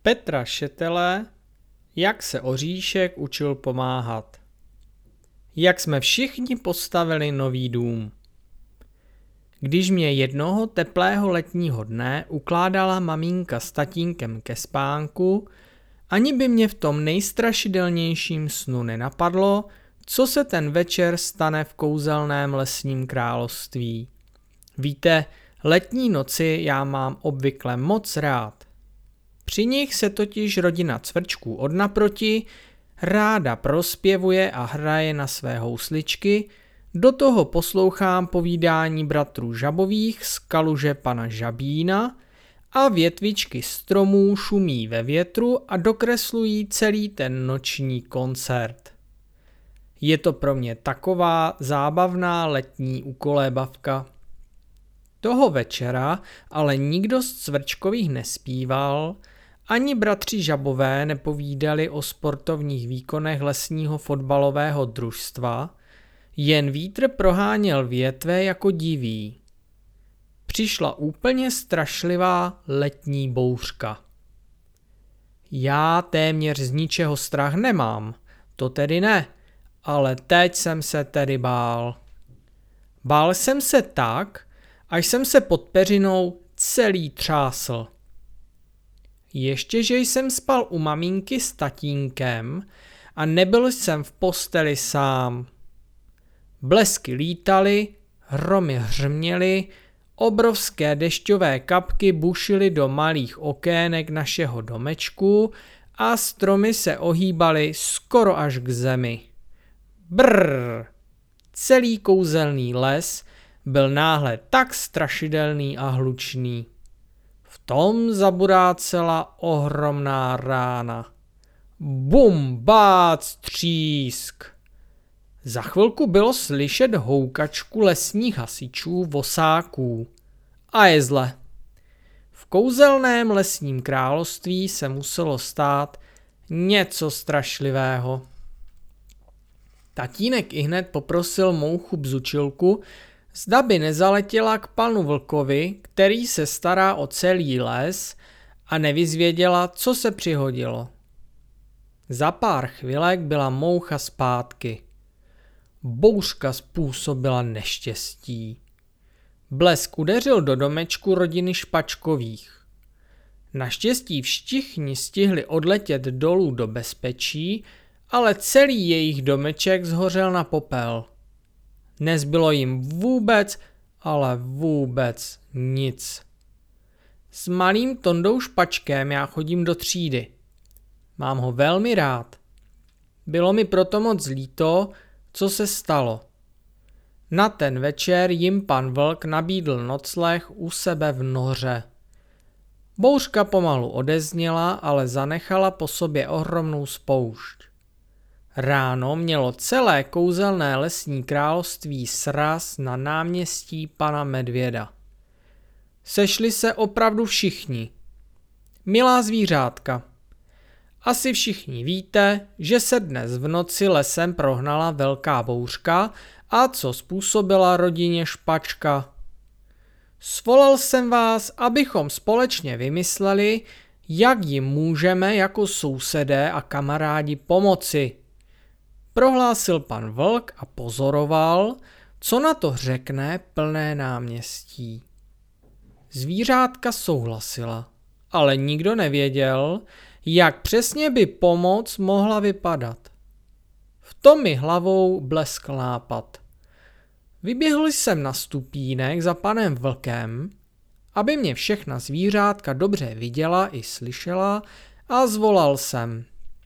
Petra Šetele, jak se oříšek učil pomáhat. Jak jsme všichni postavili nový dům. Když mě jednoho teplého letního dne ukládala maminka s tatínkem ke spánku, ani by mě v tom nejstrašidelnějším snu nenapadlo, co se ten večer stane v kouzelném lesním království. Víte, letní noci já mám obvykle moc rád. Při nich se totiž rodina cvrčků od naproti ráda prospěvuje a hraje na své housličky, do toho poslouchám povídání bratrů Žabových z kaluže pana Žabína a větvičky stromů šumí ve větru a dokreslují celý ten noční koncert. Je to pro mě taková zábavná letní ukolébavka. Toho večera ale nikdo z cvrčkových nespíval, ani bratři Žabové nepovídali o sportovních výkonech lesního fotbalového družstva, jen vítr proháněl větve jako divý. Přišla úplně strašlivá letní bouřka. Já téměř z ničeho strach nemám, to tedy ne, ale teď jsem se tedy bál. Bál jsem se tak, až jsem se pod peřinou celý třásl. Ještě že jsem spal u maminky s tatínkem a nebyl jsem v posteli sám. Blesky lítaly, hromy hřměly, obrovské dešťové kapky bušily do malých okének našeho domečku a stromy se ohýbaly skoro až k zemi. Brrr! Celý kouzelný les byl náhle tak strašidelný a hlučný. V tom zaburácela ohromná rána. Bum, bác, třísk. Za chvilku bylo slyšet houkačku lesních hasičů vosáků. A je zle. V kouzelném lesním království se muselo stát něco strašlivého. Tatínek ihned poprosil mouchu Bzučilku, zda by nezaletěla k panu Vlkovi, který se stará o celý les, a nevyzvěděla, co se přihodilo. Za pár chvilek byla moucha zpátky. Bouřka způsobila neštěstí. Blesk udeřil do domečku rodiny Špačkových. Naštěstí všichni stihli odletět dolů do bezpečí, ale celý jejich domeček zhořel na popel. Nezbylo jim vůbec, ale vůbec nic. S malým Tondou Špačkem já chodím do třídy. Mám ho velmi rád. Bylo mi proto moc líto, co se stalo. Na ten večer jim pan Vlk nabídl nocleh u sebe v noře. Bouřka pomalu odezněla, ale zanechala po sobě ohromnou spoušť. Ráno mělo celé kouzelné lesní království sraz na náměstí pana Medvěda. Sešli se opravdu všichni. Milá zvířátka, asi všichni víte, že se dnes v noci lesem prohnala velká bouřka a co způsobila rodině Špačka. Svolal jsem vás, abychom společně vymysleli, jak jim můžeme jako sousedé a kamarádi pomoci. Prohlásil pan Vlk a pozoroval, co na to řekne plné náměstí. Zvířátka souhlasila, ale nikdo nevěděl, jak přesně by pomoc mohla vypadat. V tom mi hlavou bleskl nápad. Vyběhl jsem na stupínek za panem Vlkem, aby mě všechna zvířátka dobře viděla i slyšela, a zvolal jsem.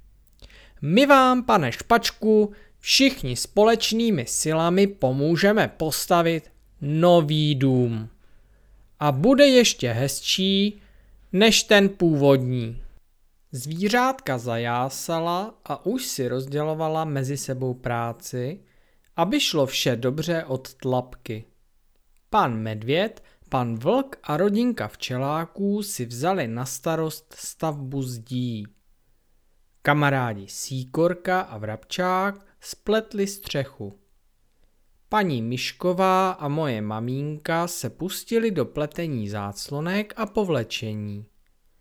My vám, pane Špačku, všichni společnými silami pomůžeme postavit nový dům. A bude ještě hezčí než ten původní. Zvířátka zajásala a už si rozdělovala mezi sebou práci, aby šlo vše dobře od tlapky. Pan Medvěd, pan Vlk a rodinka včeláků si vzali na starost stavbu zdí. Kamarádi Síkorka a Vrabčák spletli střechu. Paní Myšková a moje mamínka se pustili do pletení záclonek a povlečení.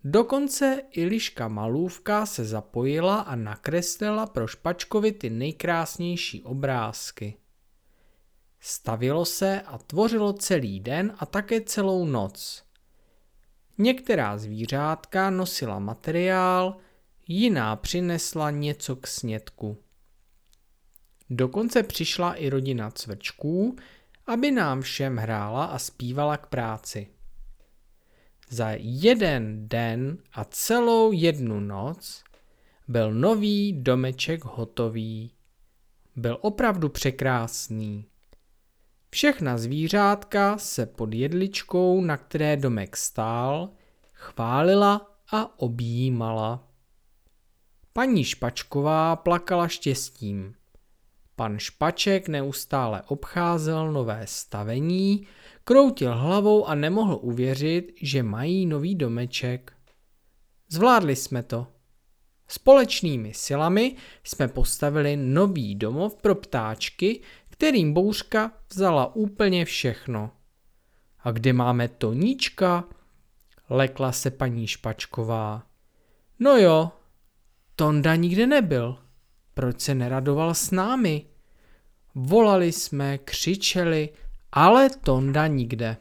Dokonce i liška Malůvka se zapojila a nakreslila pro Špačkovi ty nejkrásnější obrázky. Stavělo se a tvořilo celý den a také celou noc. Některá zvířátka nosila materiál, jiná přinesla něco k snědku. Dokonce přišla i rodina cvrčků, aby nám všem hrála a zpívala k práci. Za jeden den a celou jednu noc byl nový domeček hotový. Byl opravdu překrásný. Všechna zvířátka se pod jedličkou, na které domek stál, chválila a objímala. Paní Špačková plakala štěstím. Pan Špaček neustále obcházel nové stavení, kroutil hlavou a nemohl uvěřit, že mají nový domeček. Zvládli jsme to. Společnými silami jsme postavili nový domov pro ptáčky, kterým bouřka vzala úplně všechno. A kde máme Toníčka? Lekla se paní Špačková. No jo, Tonda nikde nebyl. Proč se neradoval s námi? Volali jsme, křičeli, ale Tonda nikde.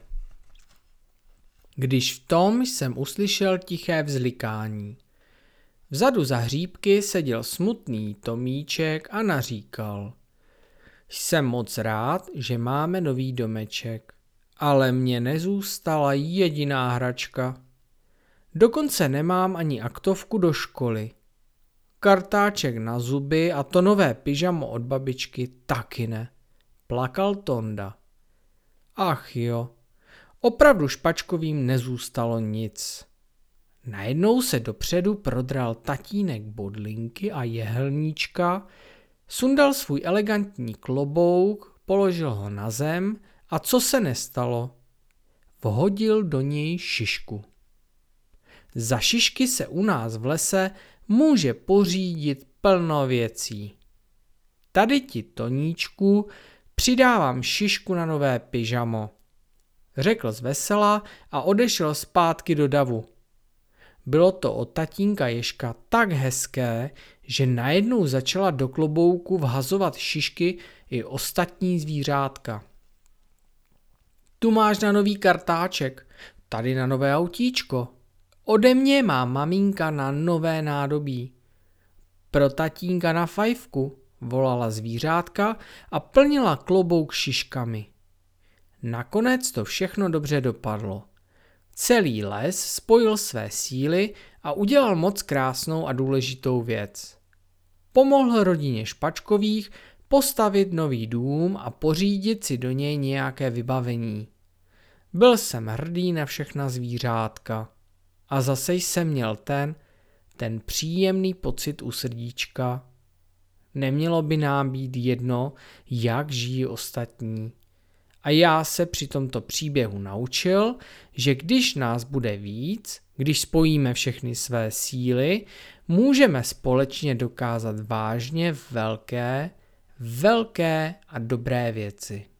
Když v tom jsem uslyšel tiché vzlikání. Vzadu za hříbky seděl smutný Tomíček a naříkal. Jsem moc rád, že máme nový domeček, ale mně nezůstala jediná hračka. Dokonce nemám ani aktovku do školy. Kartáček na zuby a to nové pyžamo od babičky taky ne. Plakal Tonda. Ach jo, opravdu Špačkovým nezůstalo nic. Najednou se dopředu prodral tatínek Bodlinky a Jehelníčka, sundal svůj elegantní klobouk, položil ho na zem a co se nestalo? Vhodil do něj šišku. Za šišky se u nás v lese může pořídit plno věcí. Tady ti, Toníčku, přidávám šišku na nové pyžamo, řekl zvesela a odešel zpátky do davu. Bylo to od tatínka Ježka tak hezké, že najednou začala do klobouku vhazovat šišky i ostatní zvířátka. Tu máš na nový kartáček, tady na nové autíčko. Ode mě má maminka na nové nádobí. Pro tatínka na fajfku, volala zvířátka a plnila klobouk šiškami. Nakonec to všechno dobře dopadlo. Celý les spojil své síly a udělal moc krásnou a důležitou věc. Pomohl rodině Špačkových postavit nový dům a pořídit si do něj nějaké vybavení. Byl jsem hrdý na všechna zvířátka. A zase jsem měl ten příjemný pocit u srdíčka. Nemělo by nám být jedno, jak žijí ostatní. A já se při tomto příběhu naučil, že když nás bude víc, když spojíme všechny své síly, můžeme společně dokázat vážně velké a dobré věci.